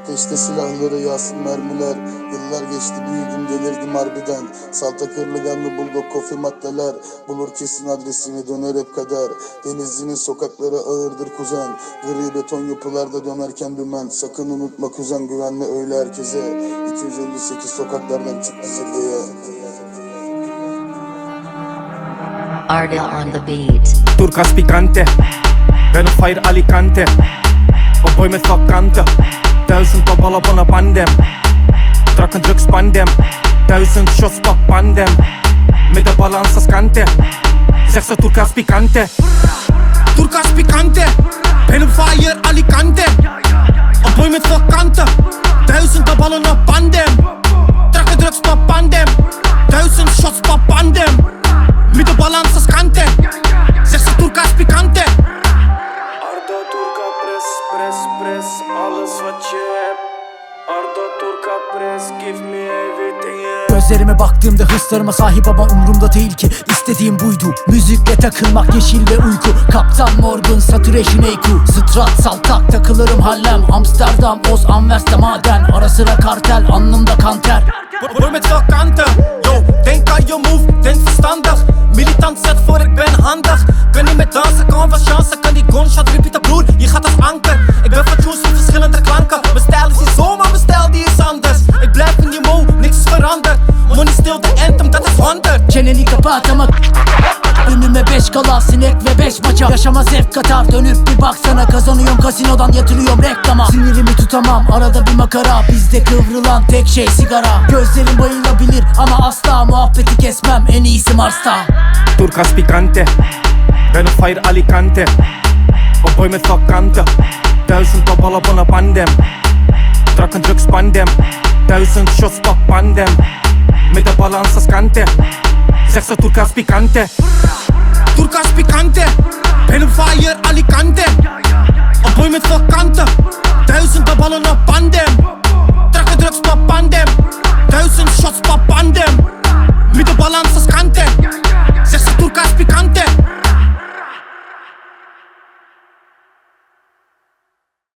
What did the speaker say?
Ateşte silahları yağsın mermiler. Yıllar geçti büyüdüm delirdim harbiden. Salta kırlıganlı bulldog kofi maddeler. Bulur kesin adresini döner hep kader. Denizli'nin sokakları ağırdır kuzen. Gri beton yapılarda dönerken dümen. Sakın unutma kuzen, güvenme öyle herkese. 258 sokaklardan çıktı zirveye. Ardil on the beat. Turcas picante, ben op fire Alicante. Op boy met vakante, 1000 topballen van een pandem. Trak een drugspandem, 1000 shots pak pandem. Met de balans als kante, zeg ze Turcas picante. Turcas picante, ben op fire Alicante. Op boy met vakante, 1000 topballen op pandem. Trak een drugs pak pandem, 1000 shots pak pandem. Met de balans als kante, zeg ze Turcas picante. Arda Turca press, press, press, alles wat je hebt. Arda Turca press, give me everything you have. Gözlerime baktığımda hırslarıma sahip ama umurumda değil ki. İstediğim buydu, müzikle takılmak, yeşil ve uyku. Kaptan Morgan, Saturation Eyku. Strat, saltak, takılırım hallem. Amsterdam, Oz, Anvers'te maden. Ara sıra kartel, alnımda kanter. Boy met vakante, yo, denk aan je move, denk verstandig. Militant zet voor, ik ben handig. Kan niet met dansen, kan wat chance. Kan die gunshot repeaten broer, je gaat als anker. Ik ben van tunes met verschillende klanken. Mijn stijl is niet zo, maar mijn stijl die is anders. Ik blijf in die mo, niks is veranderd. Money still the anthem, dat is 100. Çeneni kapat ama önüme 5 kala, sinek ve 5 maça. Yaşama zevk katar, dönüp bir baksana. Kazanıyorum kasinodan, yatırıyorum reklama. Sinirimi tutamam, arada bir makara. Bizde kıvrılan tek şey sigara. Gözlerim bayılabilir ama asla muhabbeti kesmem. En iyisi Mars'ta. Turcas picante, ben op fire Alicante. Op boy met vakante, 1000 topballen van een pandem. Trak een drugspandem, 1000 shots pak pandem. Met de balans als kante, zeg ze Turcas picante. Turcas picante, ben op fire Alicante. Op boy met vakante, 1000 ballen op pandem. Trak een drugs pak pandem, 1000 shots pak pandem. Met de balans als kante,